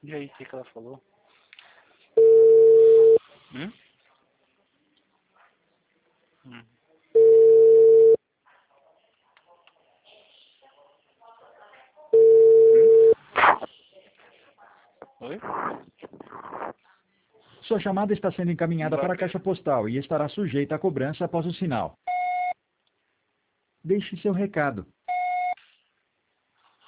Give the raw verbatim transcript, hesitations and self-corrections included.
E aí, o que, que ela falou? Hum? Hum. Oi? Sua chamada está sendo encaminhada para a caixa postal e estará sujeita a cobrança após o sinal. Deixe seu recado.